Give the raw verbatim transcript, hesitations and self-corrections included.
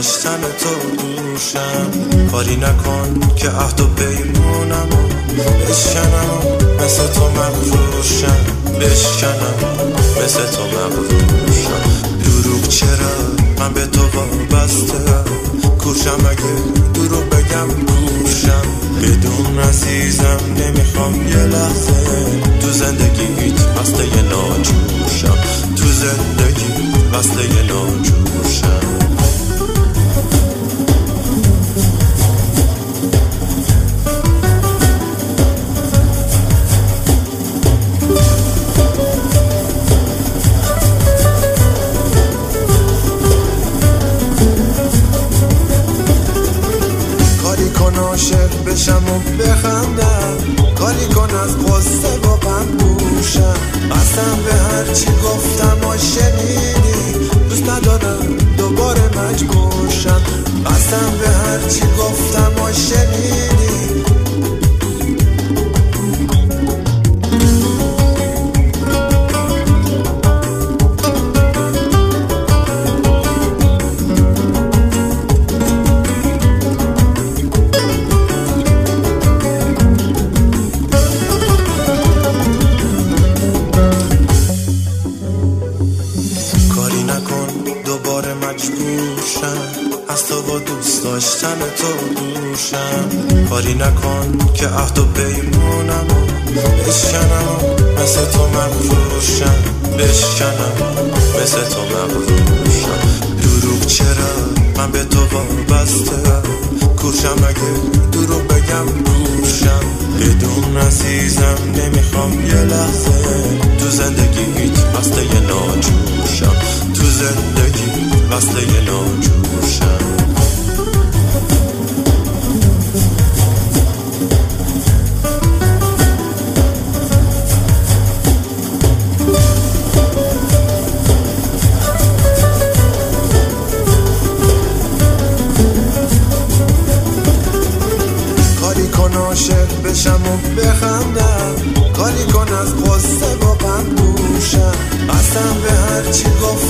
داشتن تو دوشم. کاری نکن که عهد و پیمونم و بشکنم مثل تو مغروشم، بشکنم مثل تو مغروشم. دروغ چرا من به تو وابسته، کورشم اگه دروغ بگم کورشم. بدون عزیزم نمیخوام یه لحظه تو زندگیت وصله یه ناجورشم، تو زندگی وصله یه ناجورشم. عاشق بشم و بخندم، کاری کن از قصه و غم دوشم. قسم به هرچی گفتم و شنیدی، دوست ندارم دوباره مجبورشم. قسم به هرچی گفتم و شنیدی. دوباره مجبورشم از تو با دوست داشتن تو دوشم. کاری نکن که عهد و پیمونم و بشکنم مثل تو مغروشم، بشکنم مثل تو مغروشم. دروغ چرا من به تو وابسته، کورشم اگه دروغ بگم کورشم. بدون عزیزم نمیخوام یه لحظه تو زندگیت وصله یه ناجورشم، تو زندگی وصله یه ناجورشم. کاری کن عاشق بشم و بخندم، کاری کن از قصه و غم دوشم. قسم به هرچی گفت